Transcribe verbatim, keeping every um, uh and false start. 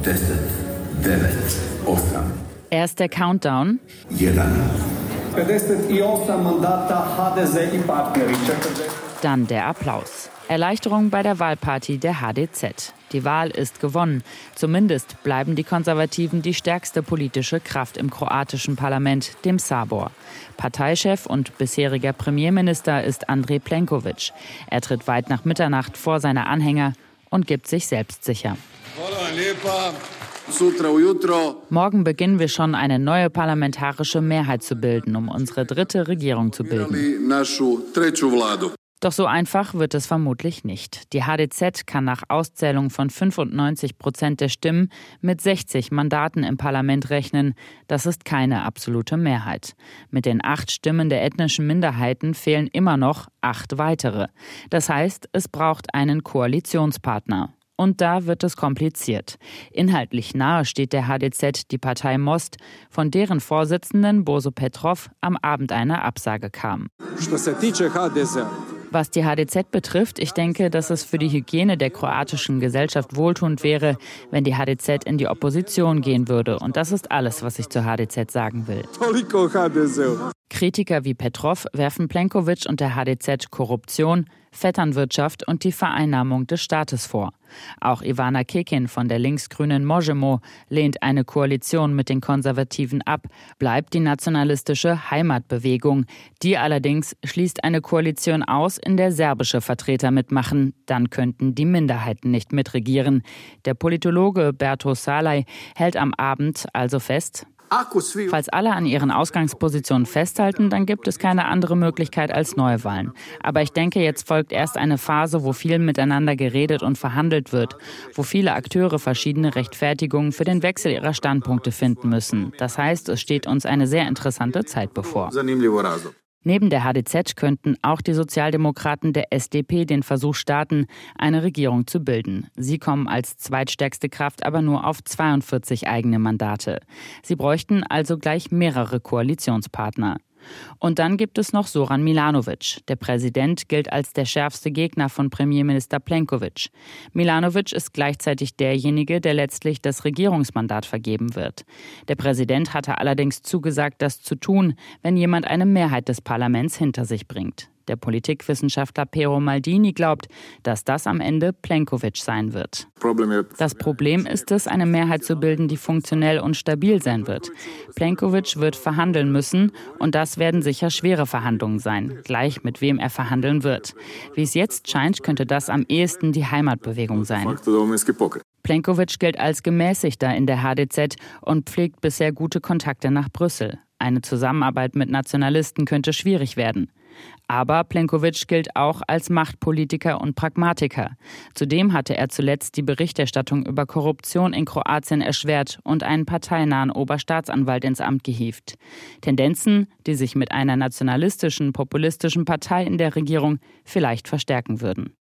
Erst der Countdown. Dann der Applaus. Erleichterung bei der Wahlparty der H D Z. Die Wahl ist gewonnen. Zumindest bleiben die Konservativen die stärkste politische Kraft im kroatischen Parlament, dem Sabor. Parteichef und bisheriger Premierminister ist Andrej Plenković. Er tritt weit nach Mitternacht vor seine Anhänger und gibt sich selbstsicher. Morgen beginnen wir schon, eine neue parlamentarische Mehrheit zu bilden, um unsere dritte Regierung zu bilden. Doch so einfach wird es vermutlich nicht. Die H D Z kann nach Auszählung von fünfundneunzig Prozent der Stimmen mit sechzig Mandaten im Parlament rechnen. Das ist keine absolute Mehrheit. Mit den acht Stimmen der ethnischen Minderheiten fehlen immer noch acht weitere. Das heißt, es braucht einen Koalitionspartner. Und da wird es kompliziert. Inhaltlich nahe steht der H D Z die Partei Most, von deren Vorsitzenden Božo Petrov am Abend eine Absage kam. Was die H D Z betrifft, ich denke, dass es für die Hygiene der kroatischen Gesellschaft wohltuend wäre, wenn die H D Z in die Opposition gehen würde. Und das ist alles, was ich zur H D Z sagen will. Kritiker wie Petrov werfen Plenković und der H D Z Korruption, Vetternwirtschaft und die Vereinnahmung des Staates vor. Auch Ivana Cekin von der linksgrünen Možemo lehnt eine Koalition mit den Konservativen ab, bleibt die nationalistische Heimatbewegung. Die allerdings schließt eine Koalition aus, in der serbische Vertreter mitmachen. Dann könnten die Minderheiten nicht mitregieren. Der Politologe Berto Salai hält am Abend also fest: Falls alle an ihren Ausgangspositionen festhalten, dann gibt es keine andere Möglichkeit als Neuwahlen. Aber ich denke, jetzt folgt erst eine Phase, wo viel miteinander geredet und verhandelt wird, wo viele Akteure verschiedene Rechtfertigungen für den Wechsel ihrer Standpunkte finden müssen. Das heißt, es steht uns eine sehr interessante Zeit bevor. Neben der H D Z könnten auch die Sozialdemokraten der S D P den Versuch starten, eine Regierung zu bilden. Sie kommen als zweitstärkste Kraft aber nur auf zweiundvierzig eigene Mandate. Sie bräuchten also gleich mehrere Koalitionspartner. Und dann gibt es noch Zoran Milanović. Der Präsident gilt als der schärfste Gegner von Premierminister Plenković. Milanović ist gleichzeitig derjenige, der letztlich das Regierungsmandat vergeben wird. Der Präsident hatte allerdings zugesagt, das zu tun, wenn jemand eine Mehrheit des Parlaments hinter sich bringt. Der Politikwissenschaftler Pero Maldini glaubt, dass das am Ende Plenković sein wird. Das Problem ist es, eine Mehrheit zu bilden, die funktionell und stabil sein wird. Plenković wird verhandeln müssen und das werden sicher schwere Verhandlungen sein, gleich mit wem er verhandeln wird. Wie es jetzt scheint, könnte das am ehesten die Heimatbewegung sein. Plenković gilt als Gemäßigter in der H D Z und pflegt bisher gute Kontakte nach Brüssel. Eine Zusammenarbeit mit Nationalisten könnte schwierig werden. Aber Plenković gilt auch als Machtpolitiker und Pragmatiker. Zudem hatte er zuletzt die Berichterstattung über Korruption in Kroatien erschwert und einen parteinahen Oberstaatsanwalt ins Amt gehievt. Tendenzen, die sich mit einer nationalistischen, populistischen Partei in der Regierung vielleicht verstärken würden.